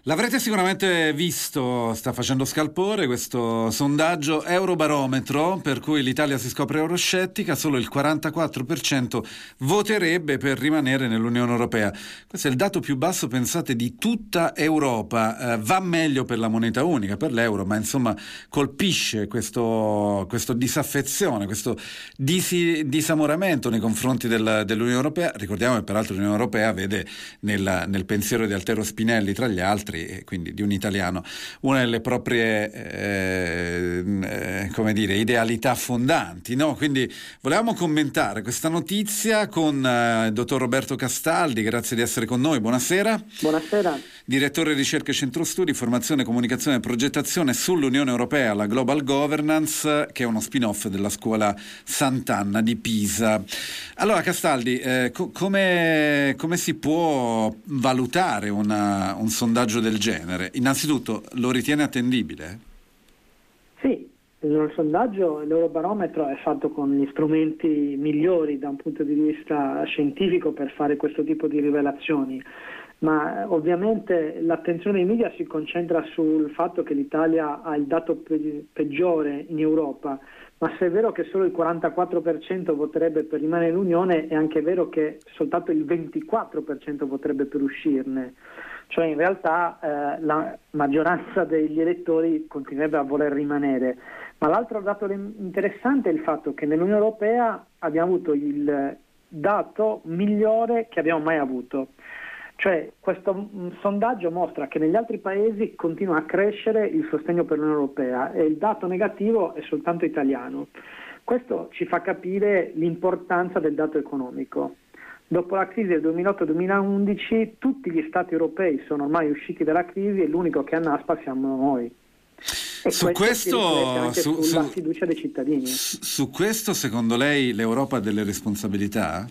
L'avrete sicuramente visto, sta facendo scalpore questo sondaggio Eurobarometro, per cui l'Italia si scopre euroscettica, solo il 44% voterebbe per rimanere nell'Unione Europea. Questo è il dato più basso, pensate, di tutta Europa. Va meglio per la moneta unica, per l'euro, ma insomma colpisce questo disaffezione, questo disamoramento nei confronti dell'Unione Europea. Ricordiamo che peraltro l'Unione Europea vede nel pensiero di Altero Spinelli, tra gli altri, e quindi di un italiano, una delle proprie idealità fondanti, no? Quindi volevamo commentare questa notizia con il dottor Roberto Castaldi. Grazie di essere con noi, buonasera. Buonasera. Direttore ricerche Centro Studi, formazione, comunicazione e progettazione sull'Unione Europea, la Global Governance, che è uno spin-off della scuola Sant'Anna di Pisa. Allora Castaldi, come si può valutare un sondaggio del genere? Innanzitutto, lo ritiene attendibile? Sì, il sondaggio, l'Eurobarometro è fatto con gli strumenti migliori da un punto di vista scientifico per fare questo tipo di rivelazioni, ma ovviamente l'attenzione dei media si concentra sul fatto che l'Italia ha il dato peggiore in Europa, ma se è vero che solo il 44% voterebbe per rimanere nell'Unione, è anche vero che soltanto il 24% voterebbe per uscirne. Cioè in realtà la maggioranza degli elettori continuerebbe a voler rimanere. Ma l'altro dato interessante è il fatto che nell'Unione Europea abbiamo avuto il dato migliore che abbiamo mai avuto. Cioè questo sondaggio mostra che negli altri paesi continua a crescere il sostegno per l'Unione Europea e il dato negativo è soltanto italiano. Questo ci fa capire l'importanza del dato economico. Dopo la crisi del 2008-2011 tutti gli stati europei sono ormai usciti dalla crisi e l'unico che annaspa siamo noi. E su questo anche sulla fiducia dei cittadini. Su questo, secondo lei, l'Europa ha delle responsabilità?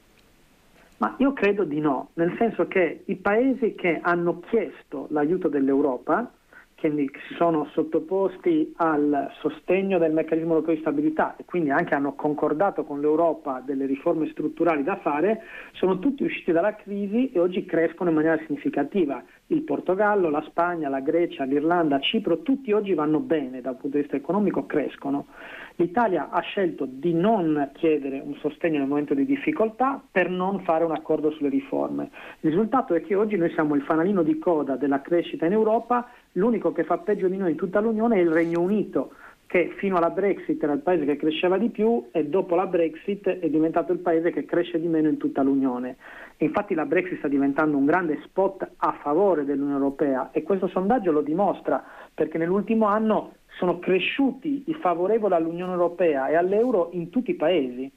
Ma io credo di no, nel senso che i paesi che hanno chiesto l'aiuto dell'Europa, che si sono sottoposti al sostegno del meccanismo europeo di stabilità e quindi anche hanno concordato con l'Europa delle riforme strutturali da fare, sono tutti usciti dalla crisi e oggi crescono in maniera significativa. Il Portogallo, la Spagna, la Grecia, l'Irlanda, Cipro, tutti oggi vanno bene dal punto di vista economico, crescono. L'Italia ha scelto di non chiedere un sostegno nel momento di difficoltà per non fare un accordo sulle riforme. Il risultato è che oggi noi siamo il fanalino di coda della crescita in Europa, l'unico che fa peggio di noi in tutta l'Unione è il Regno Unito, che fino alla Brexit era il paese che cresceva di più e dopo la Brexit è diventato il paese che cresce di meno in tutta l'Unione. Infatti la Brexit sta diventando un grande spot a favore dell'Unione Europea e questo sondaggio lo dimostra, perché nell'ultimo anno sono cresciuti i favorevoli all'Unione Europea e all'euro in tutti i paesi.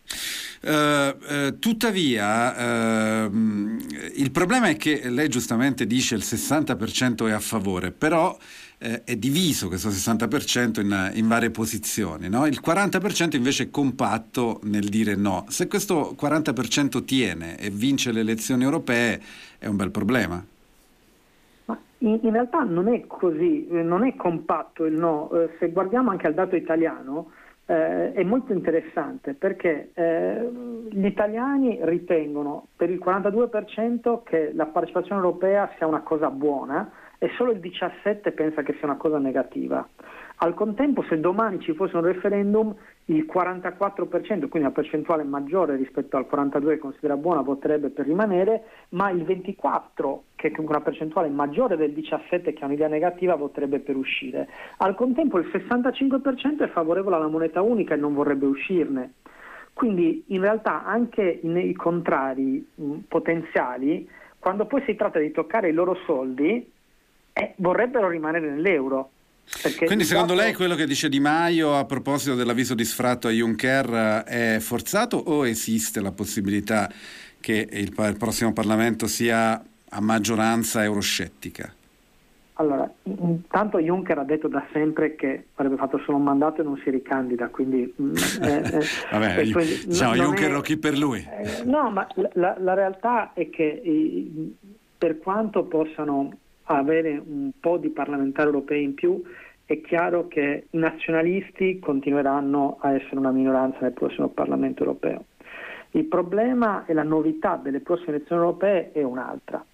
Tuttavia il problema è che lei giustamente dice il 60% è a favore, però è diviso questo 60% in varie posizioni, no? Il 40% invece è compatto nel dire no. Se questo 40% tiene e vince le elezioni europee è un bel problema. Ma in realtà non è così, non è compatto il no. Se guardiamo anche al dato italiano, è molto interessante perché gli italiani ritengono per il 42% che la partecipazione europea sia una cosa buona e solo il 17% pensa che sia una cosa negativa. Al contempo, se domani ci fosse un referendum, il 44%, quindi una percentuale maggiore rispetto al 42% che considera buona, voterebbe per rimanere, ma il 24%, che è una percentuale maggiore del 17% che ha un'idea negativa, voterebbe per uscire. Al contempo il 65% è favorevole alla moneta unica e non vorrebbe uscirne. Quindi in realtà anche nei contrari potenziali, quando poi si tratta di toccare i loro soldi, vorrebbero rimanere nell'euro. Quindi secondo lei quello che dice Di Maio a proposito dell'avviso di sfratto a Juncker è forzato o esiste la possibilità che il prossimo Parlamento sia a maggioranza euroscettica? Allora, intanto Juncker ha detto da sempre che avrebbe fatto solo un mandato e non si ricandida, quindi vabbè, diciamo Juncker o chi per lui. No, ma la realtà è che per quanto possano avere un po' di parlamentari europei in più, è chiaro che i nazionalisti continueranno a essere una minoranza nel prossimo Parlamento europeo. Il problema e la novità delle prossime elezioni europee è un'altra,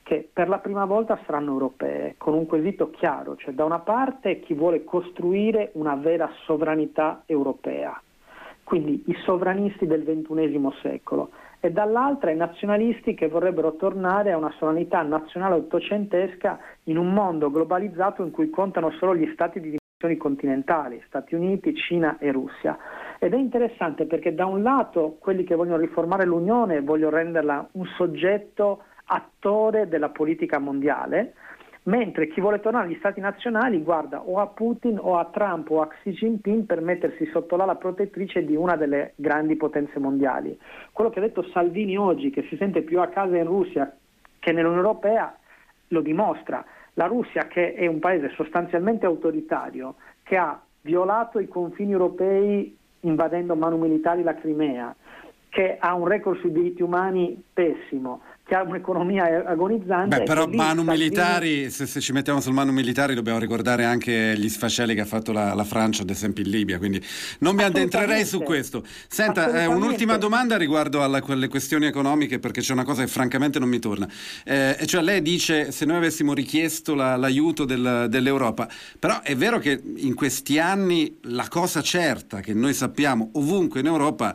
che per la prima volta saranno europee, con un quesito chiaro, cioè da una parte chi vuole costruire una vera sovranità europea, quindi i sovranisti del XXI secolo, e dall'altra i nazionalisti che vorrebbero tornare a una sovranità nazionale ottocentesca in un mondo globalizzato in cui contano solo gli stati di dimensioni continentali, Stati Uniti, Cina e Russia. Ed è interessante perché da un lato quelli che vogliono riformare l'Unione vogliono renderla un soggetto attore della politica mondiale, mentre chi vuole tornare agli stati nazionali guarda o a Putin o a Trump o a Xi Jinping per mettersi sotto l'ala protettrice di una delle grandi potenze mondiali. Quello che ha detto Salvini oggi, che si sente più a casa in Russia che nell'Unione Europea, lo dimostra. La Russia, che è un paese sostanzialmente autoritario, che ha violato i confini europei invadendo manu militari la Crimea, che ha un record sui diritti umani pessimo, che ha un'economia agonizzante. Però manu militari, se ci mettiamo sul manu militari dobbiamo ricordare anche gli sfaceli che ha fatto la Francia, ad esempio in Libia, quindi non mi addentrerei su questo. Senta, un'ultima domanda riguardo a quelle questioni economiche, perché c'è una cosa che francamente non mi torna, e cioè lei dice se noi avessimo richiesto l'aiuto dell'Europa, però è vero che in questi anni la cosa certa che noi sappiamo ovunque in Europa,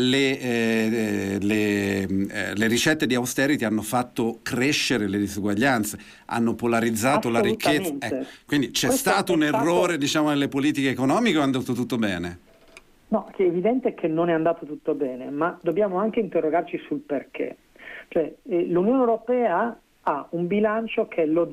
le ricette di austerity hanno fatto crescere le disuguaglianze, hanno polarizzato la ricchezza, quindi c'è stato un errore, diciamo, nelle politiche economiche, o è andato tutto bene? No, è evidente che non è andato tutto bene, ma dobbiamo anche interrogarci sul perché. Cioè, l'Unione Europea ha un bilancio che è lo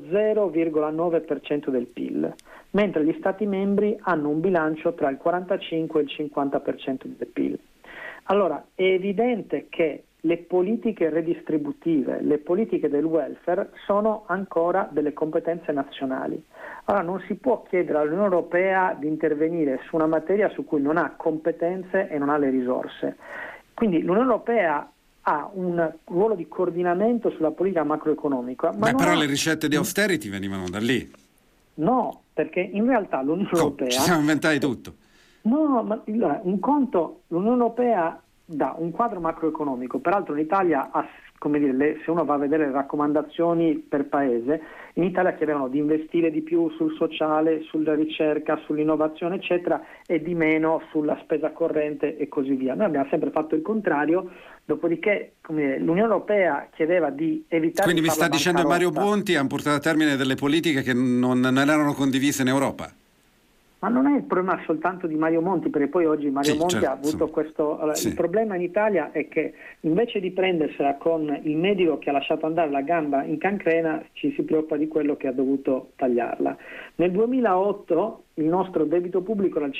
0,9% del PIL, mentre gli Stati membri hanno un bilancio tra il 45 e il 50% del PIL. Allora, è evidente che le politiche redistributive, le politiche del welfare sono ancora delle competenze nazionali. Allora non si può chiedere all'Unione Europea di intervenire su una materia su cui non ha competenze e non ha le risorse. Quindi l'Unione Europea ha un ruolo di coordinamento sulla politica macroeconomica. Però le ricette di austerity venivano da lì. No, perché in realtà l'Unione Europea... Ci siamo inventati tutto. No, ma allora, un conto, l'Unione Europea dà un quadro macroeconomico, peraltro in Italia ha, come dire, se uno va a vedere le raccomandazioni per paese, in Italia chiedevano di investire di più sul sociale, sulla ricerca, sull'innovazione eccetera, e di meno sulla spesa corrente e così via. Noi abbiamo sempre fatto il contrario, dopodiché l'Unione Europea chiedeva di evitare... Quindi mi sta dicendo che Mario Monti ha portato a termine delle politiche che non erano condivise in Europa? Ma non è il problema soltanto di Mario Monti, perché poi oggi Mario Monti ha avuto questo... Allora, il problema in Italia è che invece di prendersela con il medico che ha lasciato andare la gamba in cancrena, ci si preoccupa di quello che ha dovuto tagliarla. Nel 2008 il nostro debito pubblico era il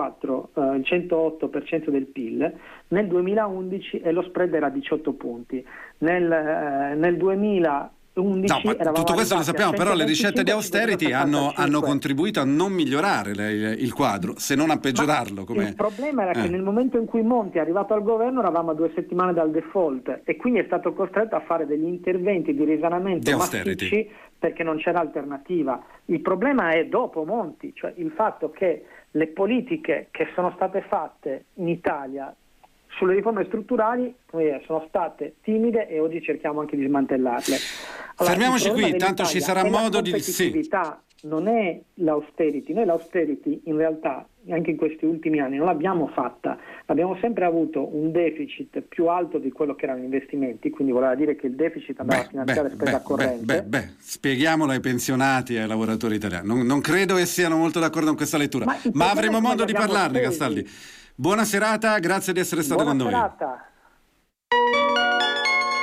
108% del PIL, nel 2011 e lo spread era 18 punti. Nel 2011 tutto questo lo sappiamo, però le ricette di austerity hanno contribuito a non migliorare il quadro, se non a peggiorarlo. Il problema era che nel momento in cui Monti è arrivato al governo eravamo a 2 settimane dal default e quindi è stato costretto a fare degli interventi di risanamento massicci perché non c'era alternativa. Il problema è dopo Monti, cioè il fatto che le politiche che sono state fatte in Italia sulle riforme strutturali sono state timide e oggi cerchiamo anche di smantellarle. Allora, fermiamoci qui, tanto ci sarà modo di... Non è l'austerity, noi l'austerity in realtà anche in questi ultimi anni non l'abbiamo fatta, abbiamo sempre avuto un deficit più alto di quello che erano gli investimenti, quindi voleva dire che il deficit andava a finanziare spesa corrente. Spieghiamolo ai pensionati e ai lavoratori italiani, non credo che siano molto d'accordo con questa lettura, ma avremo modo di parlarne, Castaldi. Buona serata, grazie di essere stato con noi. Buona serata.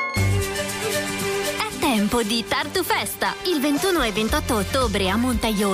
È tempo di Tartu Festa, il 21 e 28 ottobre a Montaione.